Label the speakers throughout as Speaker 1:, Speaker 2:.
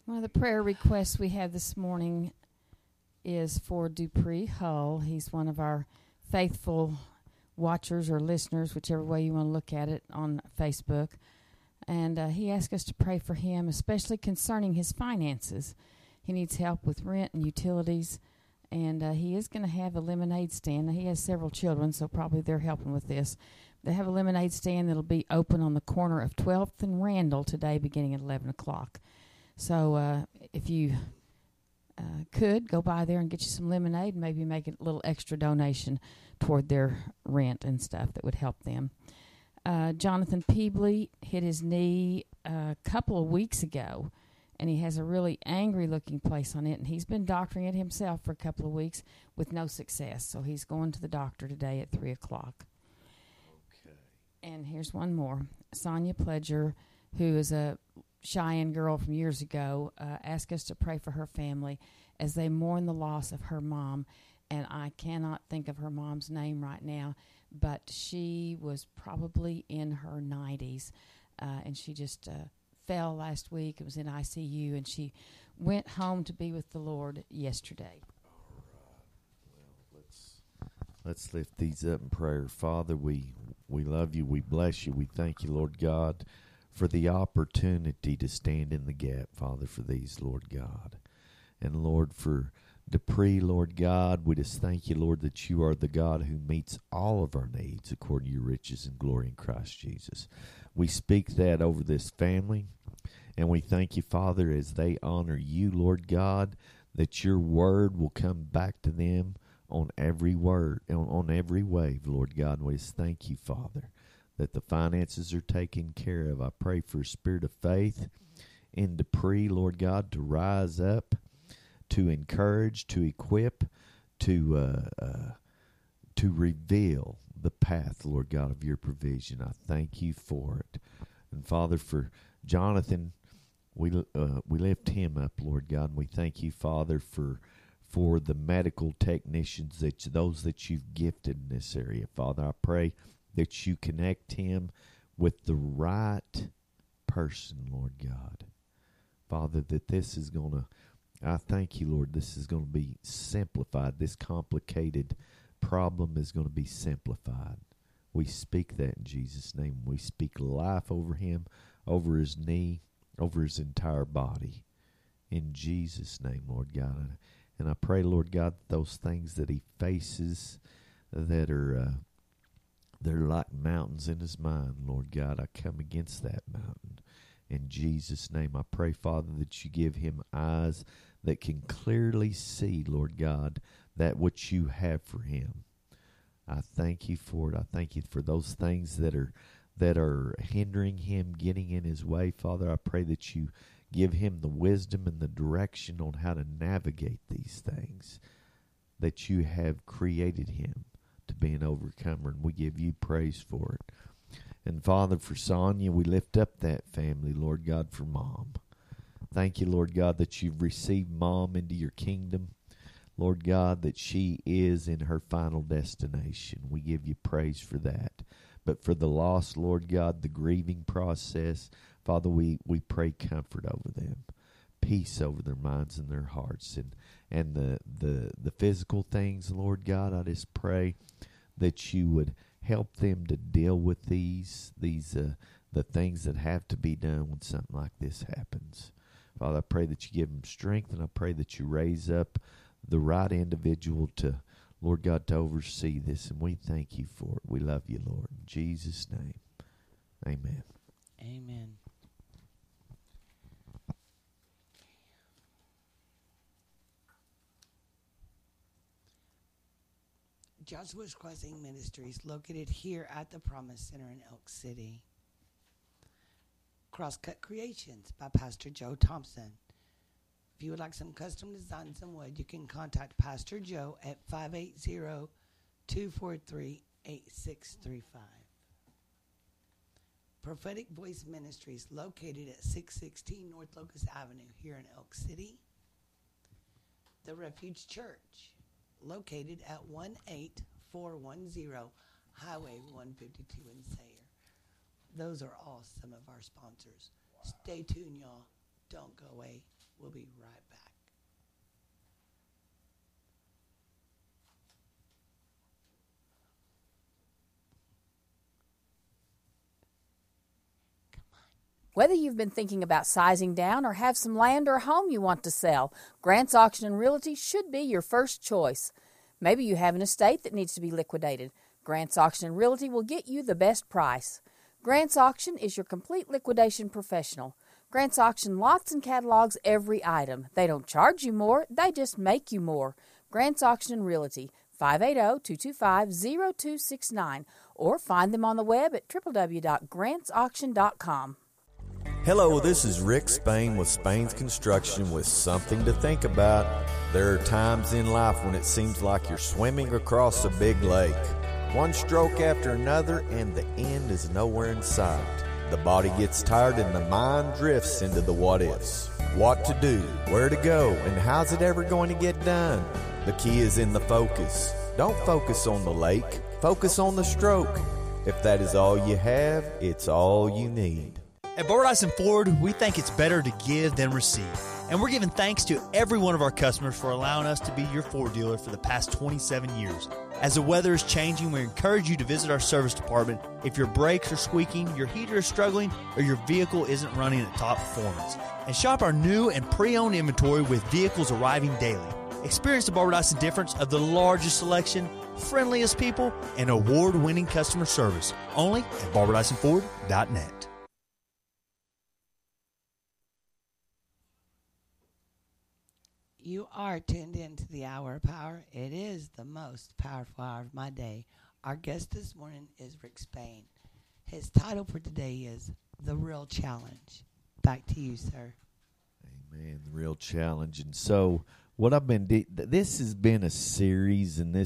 Speaker 1: One of the prayer requests we have this morning is for Dupree Hull. He's one of our faithful watchers or listeners, whichever way you want to look at it, on Facebook. And he asked us to pray for him, especially concerning his finances. He needs help with rent and utilities, and he is going to have a lemonade stand. Now, he has several children, so probably they're helping with this. They have a lemonade stand that will be open on the corner of 12th and Randall today beginning at 11 o'clock. So if you could, go by there and get you some lemonade and maybe make a little extra donation toward their rent and stuff that would help them. Jonathan Peebley hit his knee a couple of weeks ago, and he has a really angry-looking place on it, and he's been doctoring it himself for a couple of weeks with no success. So he's going to the doctor today at 3 o'clock. Okay. And here's one more. Sonia Pledger, who is a Cheyenne girl from years ago, asked us to pray for her family as they mourn the loss of her mom. And I cannot think of her mom's name right now, but she was probably in her 90s, and she just fell last week. It was in ICU, and she went home to be with the Lord yesterday.
Speaker 2: All right. Well, let's lift these up in prayer. Father, we love you. We bless you. We thank you, Lord God, for the opportunity to stand in the gap, Father, for these, Lord God. And, Lord, for Dupree, Lord God, we just thank you, Lord, that you are the God who meets all of our needs according to your riches and glory in Christ Jesus. We speak that over this family, and we thank you, Father, as they honor you, Lord God, that your word will come back to them on every word, on every wave, Lord God. And we just thank you, Father, that the finances are taken care of. I pray for a spirit of faith in Dupree, Lord God, to rise up, to encourage, to equip, to reveal the path, Lord God, of your provision. I thank you for it. And Father, for Jonathan, we lift him up, Lord God, and we thank you, Father, for the medical technicians, those that you've gifted in this area. Father, I pray that you connect him with the right person, Lord God. Father, that this is going to, I thank you, Lord, this is going to be simplified. This complicated problem is going to be simplified. We speak that in Jesus' name. We speak life over him, over his knee, over his entire body. In Jesus' name, Lord God. And I pray, Lord God, those things that he faces that are they're like mountains in his mind, Lord God, I come against that mountain. In Jesus' name, I pray, Father, that you give him eyes that can clearly see, Lord God, that which you have for him. I thank you for it. I thank you for those things that are hindering him getting in his way. Father, I pray that you give him the wisdom and the direction on how to navigate these things, that you have created him to be an overcomer, and we give you praise for it. And Father, for Sonia, we lift up that family, Lord God, for Mom. Thank you, Lord God, that you've received Mom into your kingdom. Lord God, that she is in her final destination. We give you praise for that. But for the lost, Lord God, the grieving process, Father, we pray comfort over them, peace over their minds and their hearts, and the physical things, Lord God, I just pray that you would help them to deal with the things that have to be done when something like this happens. Father, I pray that you give them strength, and I pray that you raise up the right individual to, Lord God, to oversee this, and we thank you for it. We love you, Lord. In Jesus' name, amen.
Speaker 3: Amen. Joshua's Crossing Ministries, located here at the Promise Center in Elk City. Crosscut Creations by Pastor Joe Thompson. If you would like some custom designs in wood, you can contact Pastor Joe at 580-243-8635. Prophetic Voice Ministries, located at 616 North Locust Avenue here in Elk City. The Refuge Church, located at 18410 Highway 152 in Sayre. Those are all some of our sponsors. Stay tuned, y'all. Don't go away. We'll be right back.
Speaker 4: Whether you've been thinking about sizing down or have some land or a home you want to sell, Grant's Auction and Realty should be your first choice. Maybe you have an estate that needs to be liquidated. Grant's Auction and Realty will get you the best price. Grant's Auction is your complete liquidation professional. Grant's Auction lots and catalogs every item. They don't charge you more, they just make you more. Grant's Auction and Realty, 580-225-0269, or find them on the web at www.grantsauction.com.
Speaker 5: Hello, this is Rick Spain with Spain's Construction with something to think about. There are times in life when it seems like you're swimming across a big lake. One stroke after another and the end is nowhere in sight. The body gets tired and the mind drifts into the what-ifs. What to do, where to go, and how's it ever going to get done? The key is in the focus. Don't focus on the lake, focus on the stroke. If that is all you have, it's all you need.
Speaker 6: At Barbara Dyson Ford, we think it's better to give than receive. And we're giving thanks to every one of our customers for allowing us to be your Ford dealer for the past 27 years. As the weather is changing, we encourage you to visit our service department if your brakes are squeaking, your heater is struggling, or your vehicle isn't running at top performance. And shop our new and pre-owned inventory with vehicles arriving daily. Experience the Barbara Dyson difference of the largest selection, friendliest people, and award-winning customer service. Only at BarbaraDysonFord.net.
Speaker 3: You are tuned into the Hour of Power. It is the most powerful hour of my day. Our guest this morning is Rick Spain. His title for today is The Real Challenge. Back to you, sir.
Speaker 2: Amen. The Real Challenge. And so what I've been this has been a series, and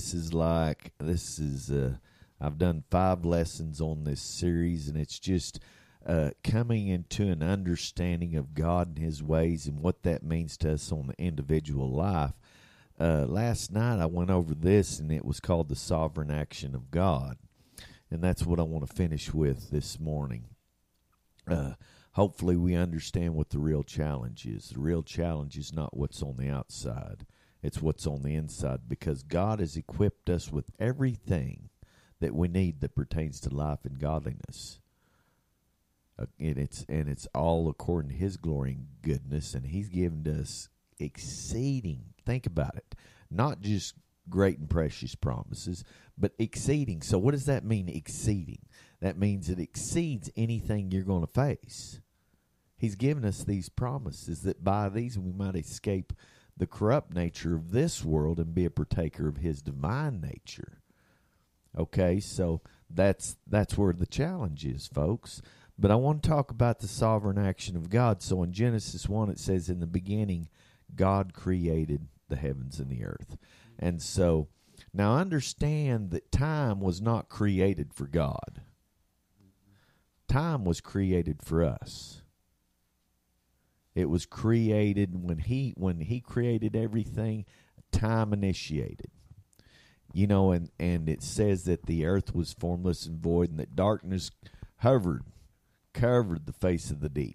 Speaker 2: I've done 5 lessons on this series, and it's just coming into an understanding of God and His ways and what that means to us on the individual life. Last night I went over this, and it was called the sovereign action of God, and that's what I want to finish with this morning. Hopefully we understand what the real challenge is. The real challenge is not what's on the outside. It's what's on the inside, because God has equipped us with everything that we need that pertains to life and godliness. And it's all according to His glory and goodness, and He's given us exceeding. Think about it, not just great and precious promises, but exceeding. So what does that mean, exceeding? That means it exceeds anything you're going to face. He's given us these promises that by these we might escape the corrupt nature of this world and be a partaker of His divine nature. Okay, so that's where the challenge is, folks. But I want to talk about the sovereign action of God. So in Genesis 1, it says, in the beginning, God created the heavens and the earth. And so, now understand that time was not created for God. Time was created for us. It was created when he created everything, time initiated. You know, and it says that the earth was formless and void, and that darkness covered the face of the deep.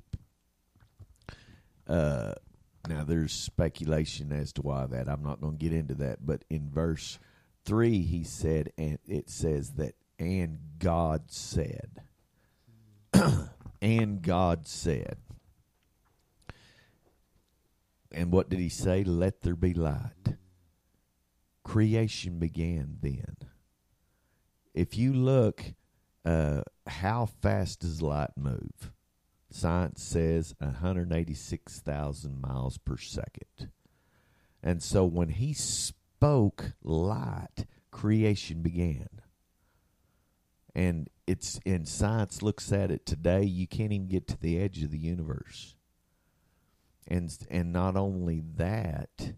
Speaker 2: Now, there's speculation as to why that. I'm not going to get into that. But in verse 3, he said, and it says that, and God said. And God said. And what did He say? Let there be light. Creation began then. If you look, how fast does light move? Science says 186,000 miles per second. And so when He spoke light, creation began. And science looks at it today, you can't even get to the edge of the universe. And not only that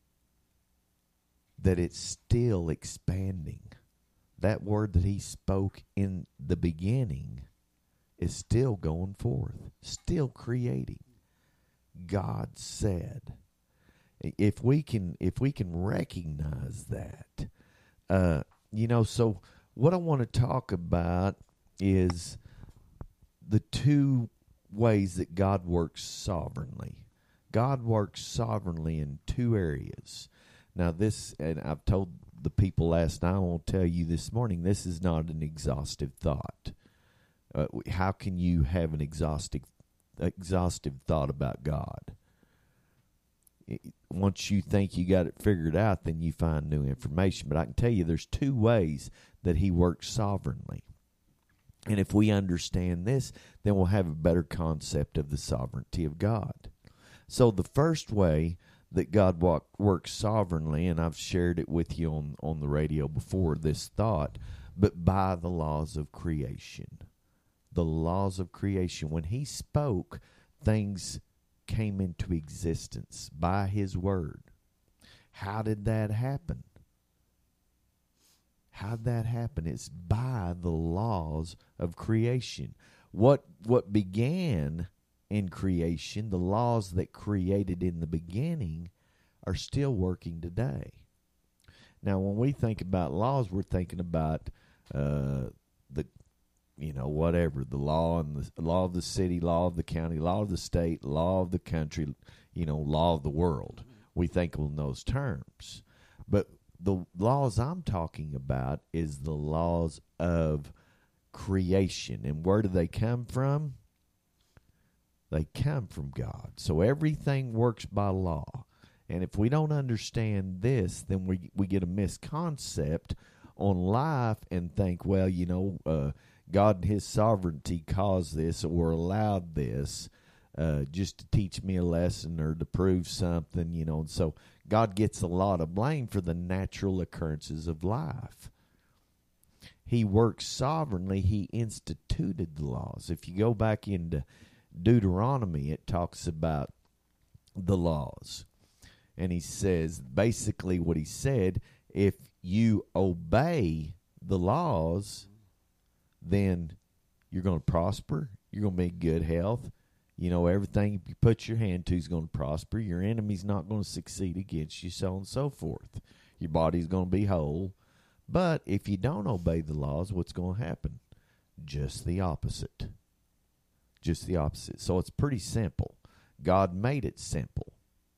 Speaker 2: it's still expanding. That word that He spoke in the beginning is still going forth, still creating. God said. If we can recognize that, so what I want to talk about is the 2 ways that God works sovereignly. God works sovereignly in two areas. Now this, and I've told the people last night, I won't tell you this morning, this is not an exhaustive thought. How can you have an exhaustive thought about God? Once you think you got it figured out, then you find new information. But I can tell you there's two ways that he works sovereignly. And if we understand this, then we'll have a better concept of the sovereignty of God. So the first way that God works sovereignly, and I've shared it with you on the radio before, this thought, but by the laws of creation. The laws of creation. When he spoke, things came into existence by his word. How did that happen? How did that happen? It's by the laws of creation. What began in creation, the laws that created in the beginning, are still working today. Now, when we think about laws, we're thinking about the law and the law of the city, law of the county, law of the state, law of the country, law of the world. We think in those terms. But the laws I'm talking about is the laws of creation. And where do they come from? They come from God. So everything works by law. And if we don't understand this, then we get a misconcept on life and think, well, God and his sovereignty caused this or allowed this just to teach me a lesson or to prove something, And so God gets a lot of blame for the natural occurrences of life. He works sovereignly. He instituted the laws. If you go back into Deuteronomy, it talks about the laws. And he says, basically what he said, if you obey the laws, then you're going to prosper. You're going to be in good health. Everything you put your hand to is going to prosper. Your enemy's not going to succeed against you, so on and so forth. Your body's going to be whole. But if you don't obey the laws, what's going to happen? Just the opposite. Just the opposite. So it's pretty simple. God made it simple.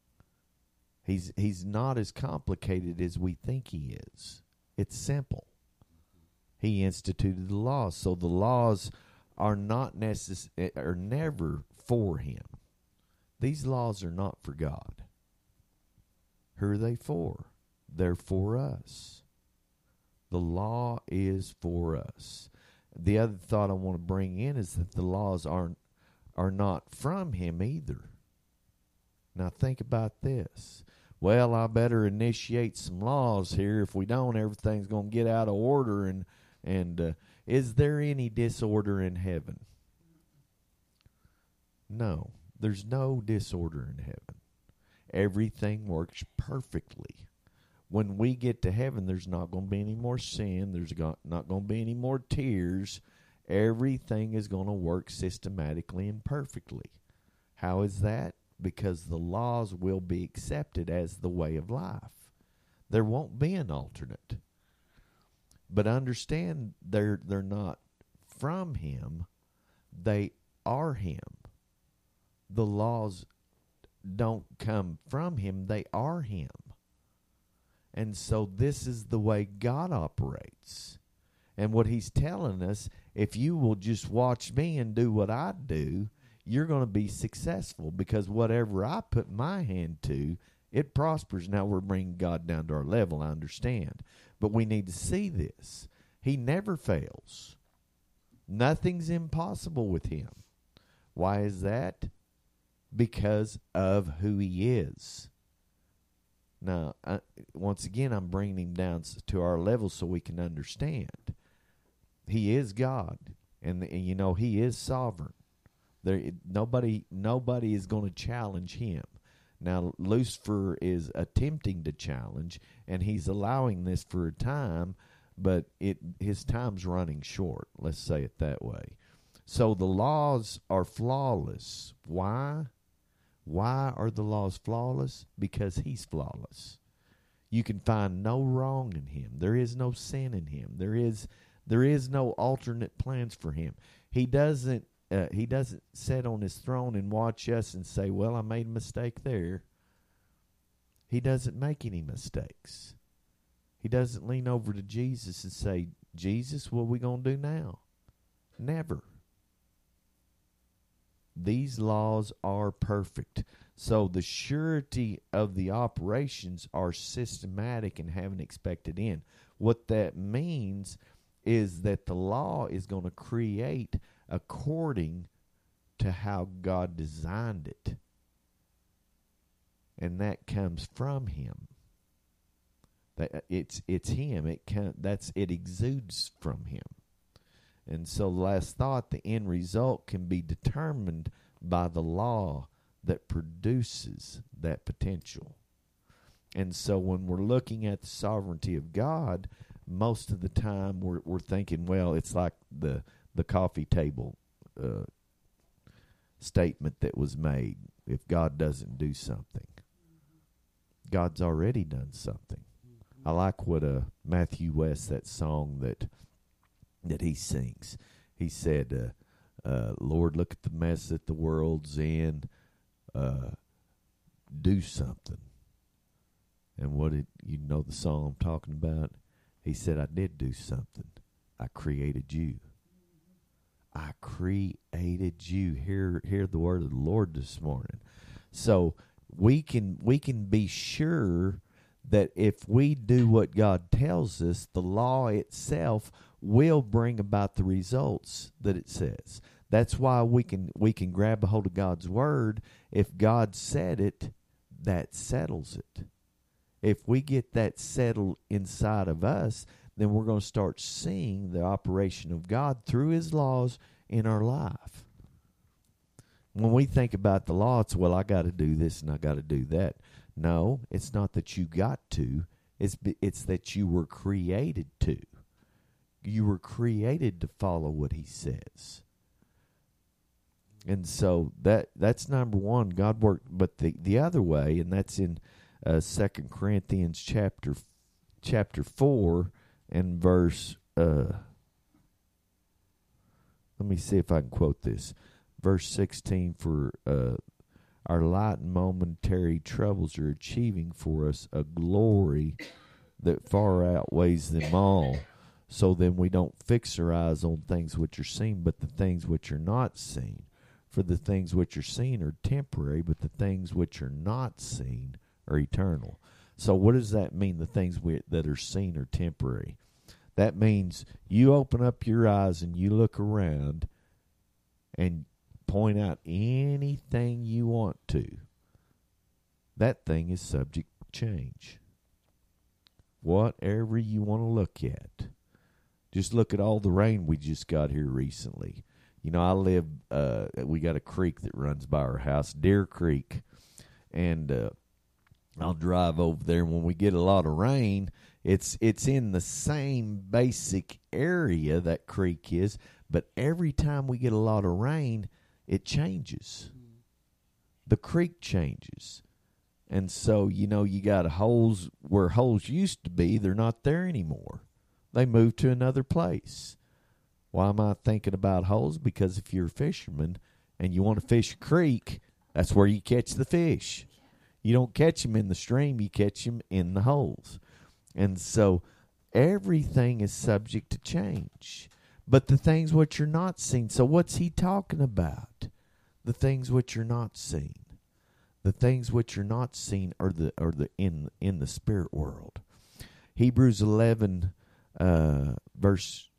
Speaker 2: He's not as complicated as we think he is. It's simple. He instituted the laws. So the laws are are never for him. These laws are not for God. Who are they for? They're for us. The law is for us. The other thought I want to bring in is that the laws are not from him either. Now think about this. Well, I better initiate some laws here. If we don't, everything's going to get out of order. And is there any disorder in heaven? No, there's no disorder in heaven. Everything works perfectly. When we get to heaven, there's not going to be any more sin. There's not going to be any more tears. Everything is going to work systematically and perfectly. How is that? Because the laws will be accepted as the way of life. There won't be an alternate. But understand, they're not from him. They are him. The laws don't come from him. They are him. And so this is the way God operates. And what he's telling us, if you will just watch me and do what I do, you're going to be successful, because whatever I put my hand to, it prospers. Now we're bringing God down to our level, I understand. But we need to see this. He never fails. Nothing's impossible with him. Why is that? Because of who he is. Now, once again, I'm bringing him down to our level so we can understand. He is God, and he is sovereign. Nobody is going to challenge him. Now, Lucifer is attempting to challenge, and he's allowing this for a time, but his time's running short. Let's say it that way. So the laws are flawless. Why? Why are the laws flawless? Because he's flawless. You can find no wrong in him. There is no sin in him. There is no alternate plans for him. He doesn't sit on his throne and watch us and say, well, I made a mistake there. He doesn't make any mistakes. He doesn't lean over to Jesus and say, Jesus, what are we going to do now? Never. These laws are perfect. So the surety of the operations are systematic and have an expected end. What that means is that the law is going to create according to how God designed it. And that comes from Him. That it's Him. It exudes from Him. And so, last thought, the end result can be determined by the law that produces that potential. And so, when we're looking at the sovereignty of God, most of the time we're thinking, well, it's like the coffee table statement that was made. If God doesn't do something, God's already done something. I like what Matthew West, that song that he sings. He said, Lord, look at the mess that the world's in. Do something. And what did you know the song I'm talking about? He said, I did do something. I created you. I created you. Hear the word of the Lord this morning. So we can be sure that if we do what God tells us, the law itself will bring about the results that it says. That's why we can grab a hold of God's word. If God said it, that settles it. If we get that settled inside of us, then we're going to start seeing the operation of God through His laws in our life. When we think about the law, it's, well, I got to do this and I got to do that. No, it's not that you got to. It's that you were created to. You were created to follow what He says. And so that's number one. God worked, but the other way, and that's in 2 Corinthians chapter 4 and verse. Let me see if I can quote this. Verse 16, for our light and momentary troubles are achieving for us a glory that far outweighs them all. So then we don't fix our eyes on things which are seen, but the things which are not seen. For the things which are seen are temporary, but the things which are not seen are eternal. So what does that mean, the things that are seen are temporary? That means you open up your eyes and you look around and point out anything you want to. That thing is subject to change. Whatever you want to look at. Just look at all the rain we just got here recently. You know, we got a creek that runs by our house, Deer Creek. And I'll drive over there. When we get a lot of rain, it's in the same basic area that creek is, but every time we get a lot of rain, it changes. The creek changes. And so, you know, you got holes where holes used to be, they're not there anymore. They moved to another place. Why am I thinking about holes? Because if you're a fisherman and you want to fish a creek, that's where you catch the fish. You don't catch them in the stream, you catch them in the holes. And so everything is subject to change. But the things which are not seen. So what's he talking about? The things which are not seen. The things which are not seen are in the spirit world. Hebrews 11 verse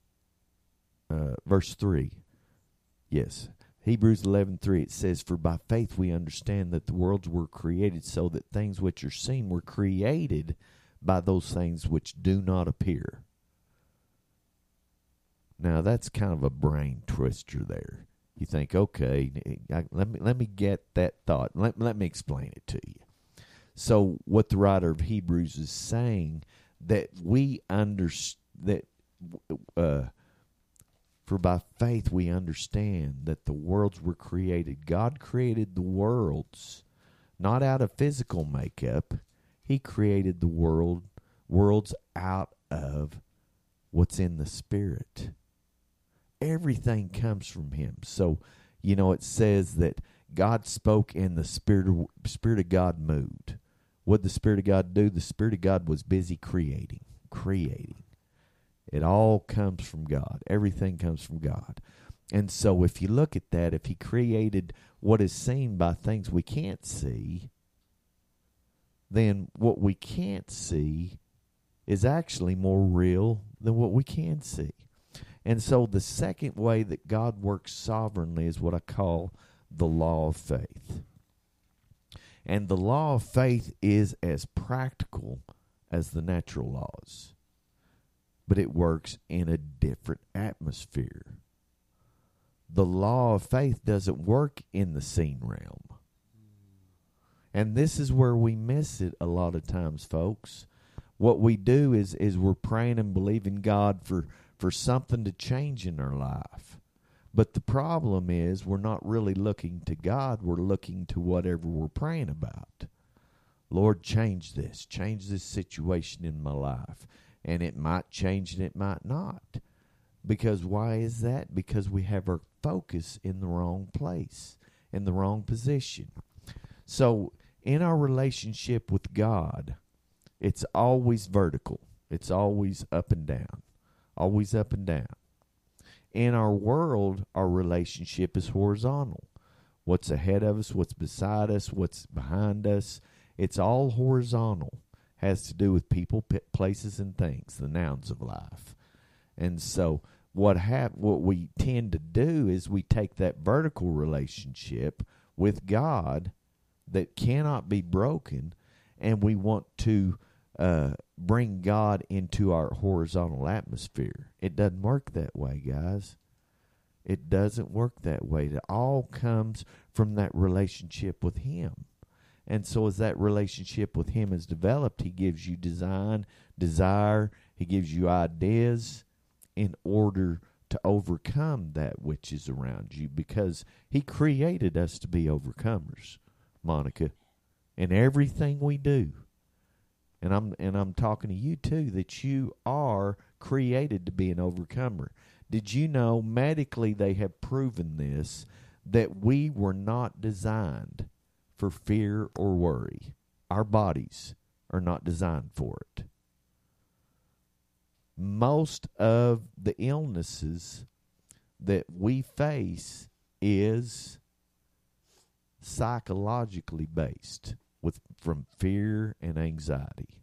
Speaker 2: 3. Yes. Hebrews 11:3, it says, for by faith we understand that the worlds were created so that things which are seen were created by those things which do not appear. Now that's kind of a brain twister there. You think, okay, let me get that thought. Let me explain it to you. So what the writer of Hebrews is saying, that we understand that for by faith we understand that the worlds were created. God created the worlds not out of physical makeup. He created the worlds out of what's in the spirit. everything comes from him. So, it says that God spoke and the Spirit of God moved. What did the Spirit of God do? The Spirit of God was busy creating. It all comes from God. Everything comes from God. And so if you look at that, if he created what is seen by things we can't see, then what we can't see is actually more real than what we can see. And so the second way that God works sovereignly is what I call the law of faith. And the law of faith is as practical as the natural laws, but it works in a different atmosphere. The law of faith doesn't work in the seen realm. And this is where we miss it a lot of times, folks. What we do is we're praying and believing God for something to change in our life. But the problem is we're not really looking to God. We're looking to whatever we're praying about. Lord, change this situation in my life. And it might change and it might not. Because why is that? Because we have our focus in the wrong place, in the wrong position. So in our relationship with God, it's always vertical. It's always up and down. Always up and down. In our world, our relationship is horizontal. What's ahead of us, what's beside us, what's behind us, it's all horizontal. Has to do with people, places, and things, the nouns of life. And so what we tend to do is we take that vertical relationship with God that cannot be broken, and we want to bring God into our horizontal atmosphere. It doesn't work that way, guys. It doesn't work that way. It all comes from that relationship with him. And so as that relationship with him is developed, he gives you desire, he gives you ideas in order to overcome that which is around you, because he created us to be overcomers, Monica, in everything we do. And I'm talking to you too, that you are created to be an overcomer. Did you know medically they have proven this, that we were not designed for fear or worry? Our bodies are not designed for it. Most of the illnesses that we face is psychologically based, from fear and anxiety.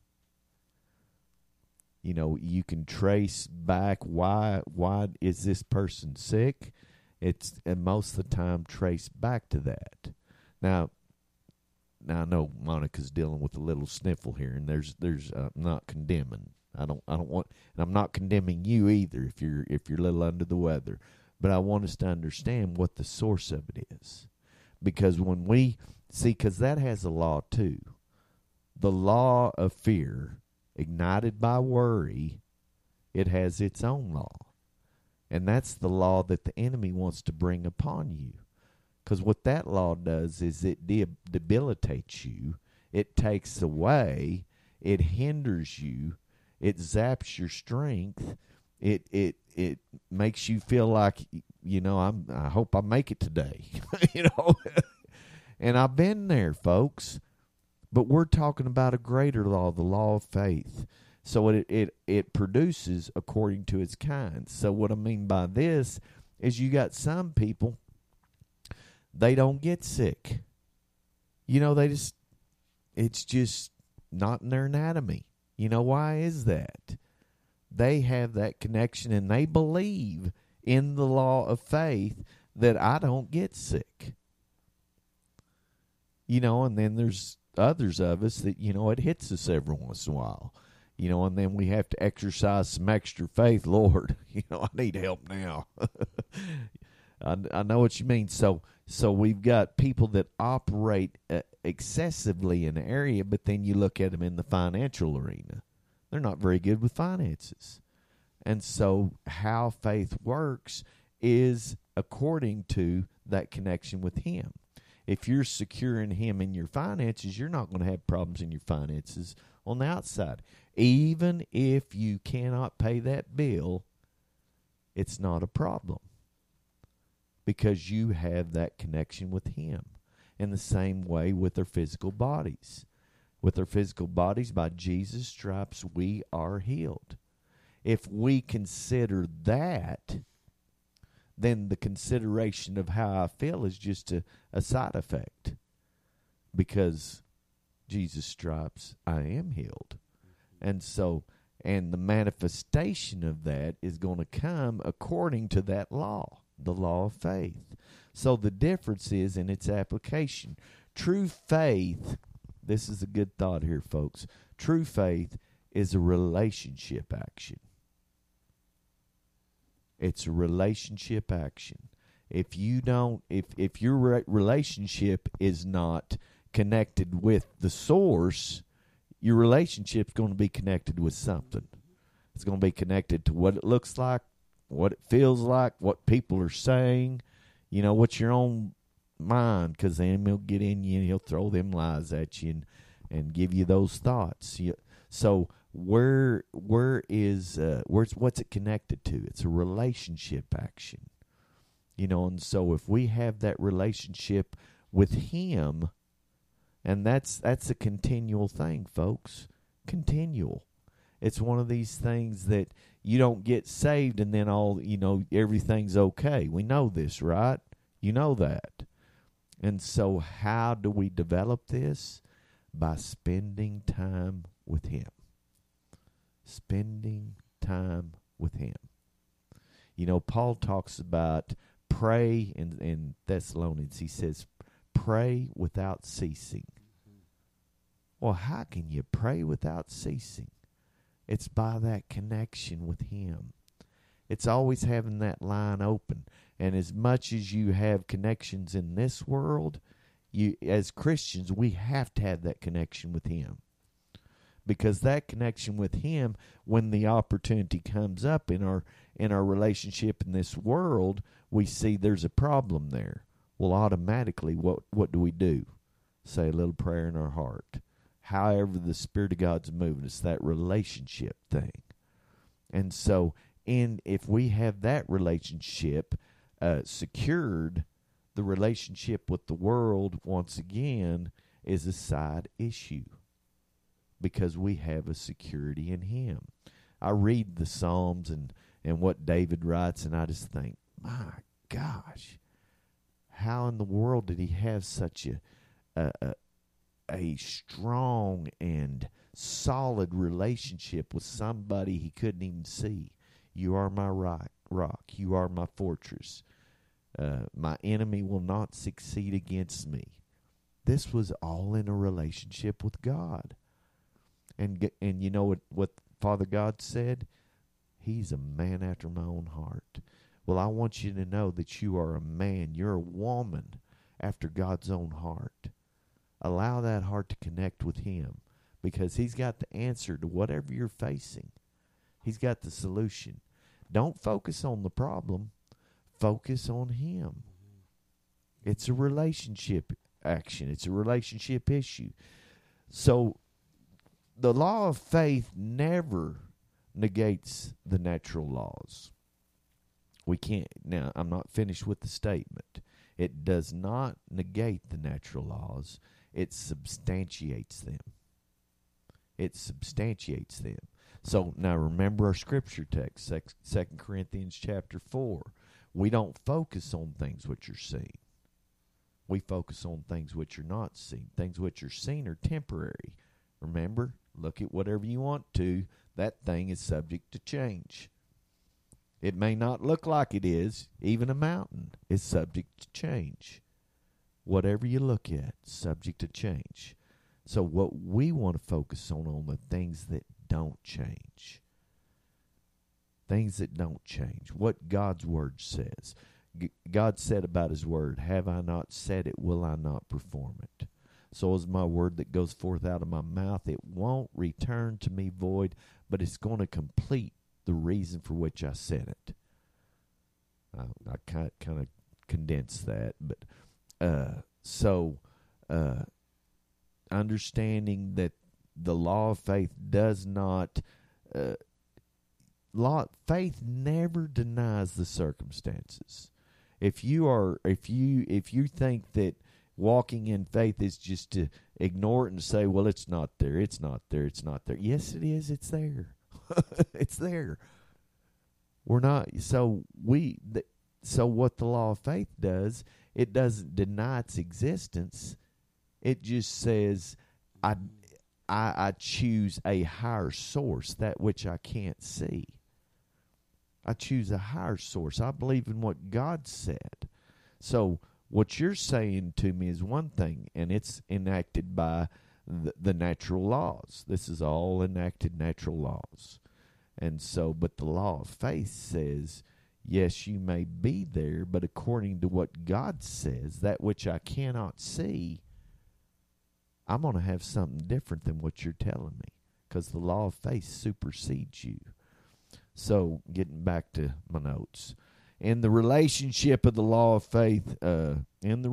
Speaker 2: You can trace back why is this person sick? And most of the time traced back to that. Now I know Monica's dealing with a little sniffle here, and there's I'm not condemning. I don't want, and I'm not condemning you either if you're a little under the weather. But I want us to understand what the source of it is, because when we see, because that has a law too, the law of fear ignited by worry, it has its own law, and that's the law that the enemy wants to bring upon you. Because what that law does is it debilitates you, it takes away, it hinders you, it zaps your strength, it makes you feel like, I hope I make it today, And I've been there, folks, but we're talking about a greater law, the law of faith. So it produces according to its kind. So what I mean by this is you got some people, they don't get sick. It's just not in their anatomy. Why is that? They have that connection, and they believe in the law of faith that I don't get sick. And then there's others of us that, it hits us every once in a while. And then we have to exercise some extra faith. Lord, I need help now. I know what you mean. So we've got people that operate excessively in an area, but then you look at them in the financial arena. They're not very good with finances. And so how faith works is according to that connection with him. If you're secure in him in your finances, you're not going to have problems in your finances on the outside. Even if you cannot pay that bill, it's not a problem because you have that connection with Him. In the same way with our physical bodies. With our physical bodies, by Jesus' stripes, we are healed. If we consider that, then the consideration of how I feel is just a side effect. Because Jesus' stripes, I am healed. And so, and the manifestation of that is going to come according to that law, the law of faith. So the difference is in its application. True faith, this is a good thought here, folks. True faith is a relationship action. It's a relationship action. If you don't, if your relationship is not connected with the source, your relationship's going to be connected with something. It's going to be connected to what it looks like, what it feels like, what people are saying. You know, what's your own mind, because then he'll get in you and he'll throw them lies at you and give you those thoughts. So what's it connected to? It's a relationship action. You know, and so if we have that relationship with Him, and that's a continual thing, folks. Continual. It's one of these things that you don't get saved and then everything's okay. We know this, right? You know that. And so how do we develop this? By spending time with Him. Spending time with Him. You know, Paul talks about pray in Thessalonians. He says, pray without ceasing. Well, how can you pray without ceasing? It's by that connection with Him. It's always having that line open. And as much as you have connections in this world, you, as Christians, we have to have that connection with Him. Because that connection with Him, when the opportunity comes up in our relationship in this world, we see there's a problem there. Well, automatically, what do? Say a little prayer in our heart. However the Spirit of God's moving, it's that relationship thing. And so, if we have that relationship secured, the relationship with the world, once again, is a side issue. Because we have a security in Him. I read the Psalms and what David writes, and I just think, my gosh, how in the world did he have such a strong and solid relationship with somebody he couldn't even see? You are my rock. You are my fortress. My enemy will not succeed against me. This was all in a relationship with God. And you know what Father God said? He's a man after my own heart. Well, I want you to know that you are a man. You're a woman after God's own heart. Allow that heart to connect with Him, because He's got the answer to whatever you're facing. He's got the solution. Don't focus on the problem. Focus on Him. It's a relationship action. It's a relationship issue. So the law of faith never negates the natural laws. We can't. Now, I'm not finished with the statement. It does not negate the natural laws. It substantiates them. It substantiates them. So now remember our scripture text, 2 Corinthians chapter 4. We don't focus on things which are seen. We focus on things which are not seen. Things which are seen are temporary. Remember, look at whatever you want to. That thing is subject to change. It may not look like it is. Even a mountain is subject to change. Whatever you look at, subject to change. So what we want to focus on the things that don't change. Things that don't change. What God's Word says. God said about His Word, have I not said it, will I not perform it? So is my word that goes forth out of my mouth. It won't return to me void, but it's going to complete the reason for which I said it. I kind of condensed that, but understanding that the law of faith does not faith never denies the circumstances. If you think that walking in faith is just to ignore it and say, well, it's not there, it's not there, it's not there. Yes, it is. It's there. It's there. We're not. So what the law of faith does, it doesn't deny its existence. It just says, I choose a higher source, that which I can't see. I choose a higher source. I believe in what God said. So what you're saying to me is one thing, and it's enacted by the natural laws. This is all enacted natural laws. And so, but the law of faith says, yes, you may be there, but according to what God says, that which I cannot see, I'm going to have something different than what you're telling me, because the law of faith supersedes you. So, getting back to my notes. In the relationship of the law of faith, the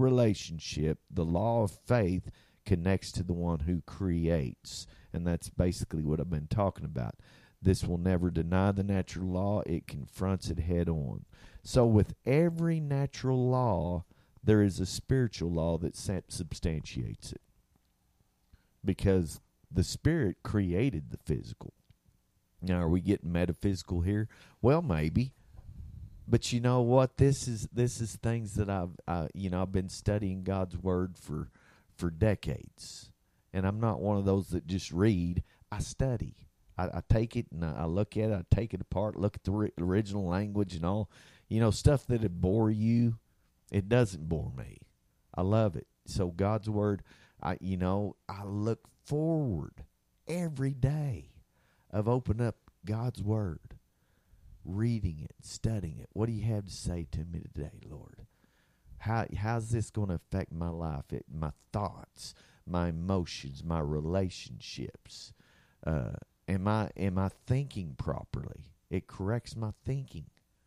Speaker 2: law of faith connects to the one who creates. And that's basically what I've been talking about. This will never deny the natural law. It confronts it head on. So with every natural law, there is a spiritual law that substantiates it. Because the Spirit created the physical. Now, are we getting metaphysical here? Well, maybe. But you know what? This is things that I've been studying God's Word for decades. And I'm not one of those that just read. I study. I take it and I look at it. I take it apart, look at the original language and all. Stuff that would bore you, it doesn't bore me. I love it. So God's Word, I look forward every day of opening up God's Word, reading it, studying it. What do you have to say to me today, Lord? How's this going to affect my life, my thoughts, my emotions, my relationships? Am I thinking properly? It corrects my thinking.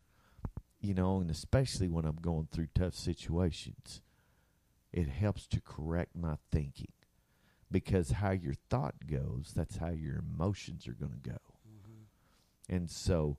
Speaker 2: And especially when I'm going through tough situations, it helps to correct my thinking. Because how your thought goes, that's how your emotions are going to go. Mm-hmm. And so,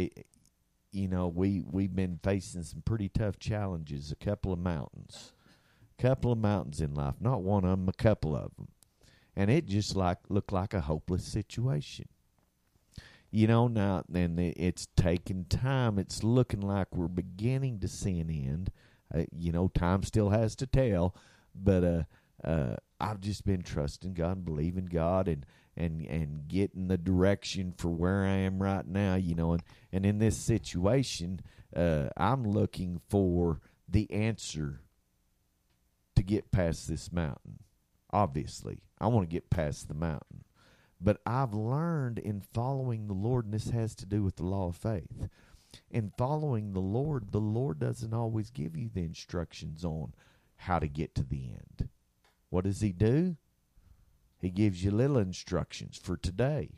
Speaker 2: we've been facing some pretty tough challenges, a couple of mountains in life. Not one of them, a couple of them. And it just looked like a hopeless situation. Now, and it's taking time. It's looking like we're beginning to see an end. Time still has to tell. But I've just been trusting God and believing God and getting the direction for where I am right now, And in this situation, I'm looking for the answer to get past this mountain. Obviously, I want to get past the mountain. But I've learned in following the Lord, and this has to do with the law of faith. In following the Lord doesn't always give you the instructions on how to get to the end. What does He do? He gives you little instructions for today.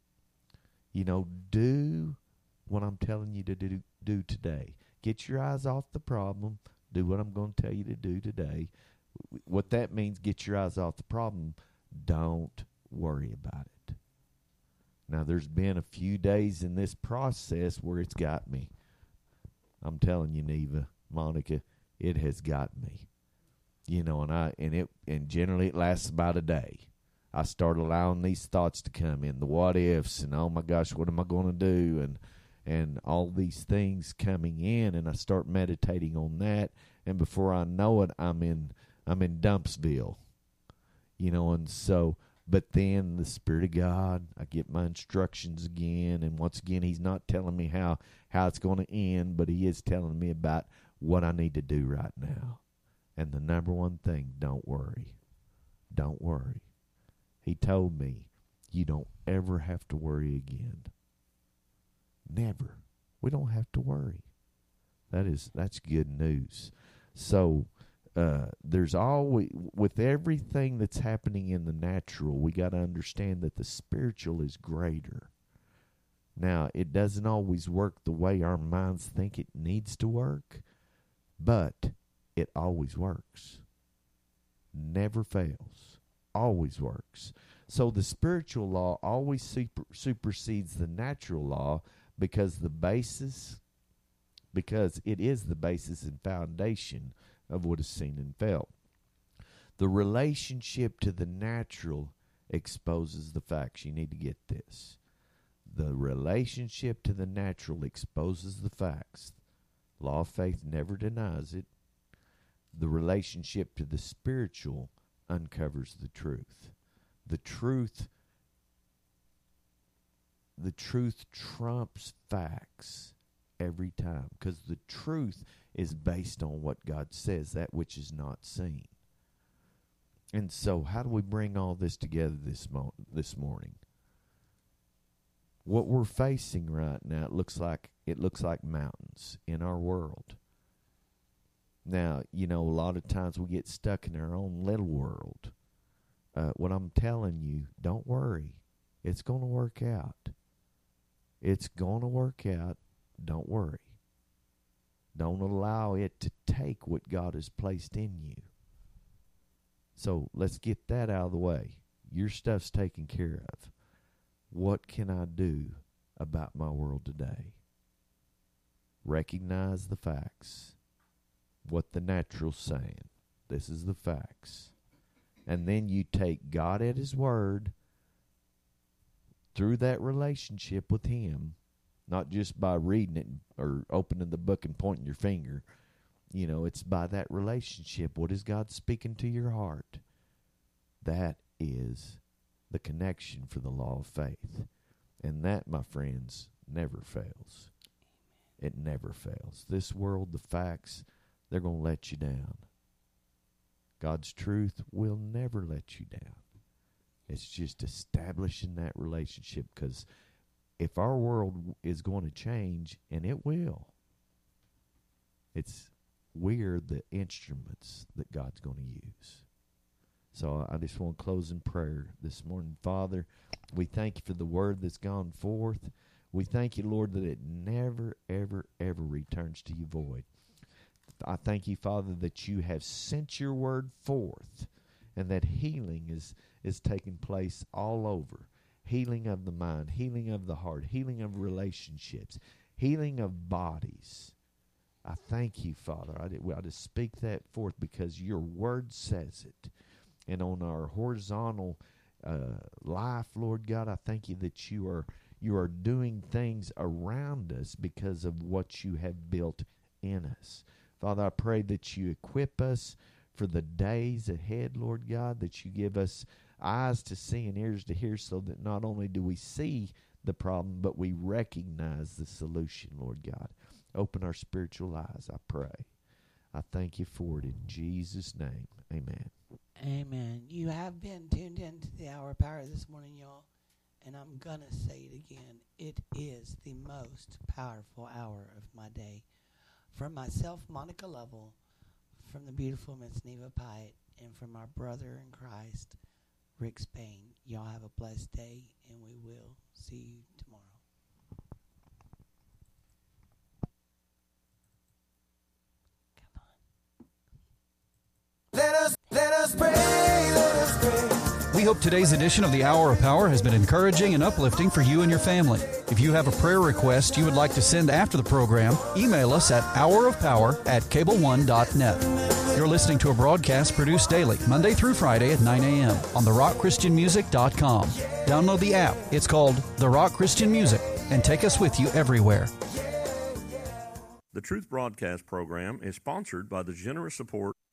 Speaker 2: Do what I'm telling you to do today. Get your eyes off the problem. Do what I'm going to tell you to do today. What that means, get your eyes off the problem. Don't worry about it. Now, there's been a few days in this process where it's got me. I'm telling you, Neva, Monica, it has got me. And generally it lasts about a day. I start allowing these thoughts to come in, the what ifs, and oh my gosh, what am I going to do, and all these things coming in, and I start meditating on that, and before I know it, I'm in Dumpsville, and so. But then the Spirit of God, I get my instructions again, and once again, He's not telling me how it's going to end, but He is telling me about what I need to do right now. And the number one thing, don't worry. Don't worry. He told me, you don't ever have to worry again. Never. We don't have to worry. That's good news. So, there's always, with everything that's happening in the natural, we got to understand that the spiritual is greater. Now, it doesn't always work the way our minds think it needs to work, but it always works. Never fails. Always works. So the spiritual law always supersedes the natural law because it is the basis and foundation of what is seen and felt. The relationship to the natural exposes the facts. You need to get this. The relationship to the natural exposes the facts. Law of faith never denies it. The relationship to the spiritual uncovers the truth. The truth trumps facts every time, because the truth is based on what God says, that which is not seen. And so how do we bring all this together this morning? What we're facing right now, it looks like mountains in our world. Now, a lot of times we get stuck in our own little world. What I'm telling you, don't worry. It's going to work out. It's going to work out. Don't worry. Don't allow it to take what God has placed in you. So let's get that out of the way. Your stuff's taken care of. What can I do about my world today? Recognize the facts. What the natural's saying. This is the facts. And then you take God at His word through that relationship with Him, not just by reading it or opening the book and pointing your finger. It's by that relationship. What is God speaking to your heart? That is the connection for the law of faith. And that, my friends, never fails. It never fails. This world, the facts, they're going to let you down. God's truth will never let you down. It's just establishing that relationship, because if our world is going to change, and it will, we're the instruments that God's going to use. So I just want to close in prayer this morning. Father, we thank you for the word that's gone forth. We thank you, Lord, that it never, ever, ever returns to you void. I thank you, Father, that you have sent your word forth, and that healing is taking place all over. Healing of the mind, healing of the heart, healing of relationships, healing of bodies. I thank you, Father. I just speak that forth because your word says it. And on our horizontal life, Lord God, I thank you that you are doing things around us because of what you have built in us. Father, I pray that you equip us for the days ahead, Lord God, that you give us eyes to see and ears to hear, so that not only do we see the problem, but we recognize the solution, Lord God. Open our spiritual eyes, I pray. I thank you for it in Jesus' name. Amen.
Speaker 3: Amen. You have been tuned into the Hour of Power this morning, y'all. And I'm going to say it again. It is the most powerful hour of my day. From myself, Monica Lovell, from the beautiful Miss Neva Pyatt, and from our brother in Christ, Rick Spain. Y'all have a blessed day, and we will see you tomorrow.
Speaker 7: Let us pray, let us pray.
Speaker 8: We hope today's edition of the Hour of Power has been encouraging and uplifting for you and your family. If you have a prayer request you would like to send after the program, email us at hourofpower@cableone.net. You're listening to a broadcast produced daily, Monday through Friday at 9 a.m. on therockchristianmusic.com. Download the app. It's called The Rock Christian Music, and take us with you everywhere.
Speaker 9: The Truth Broadcast program is sponsored by the generous support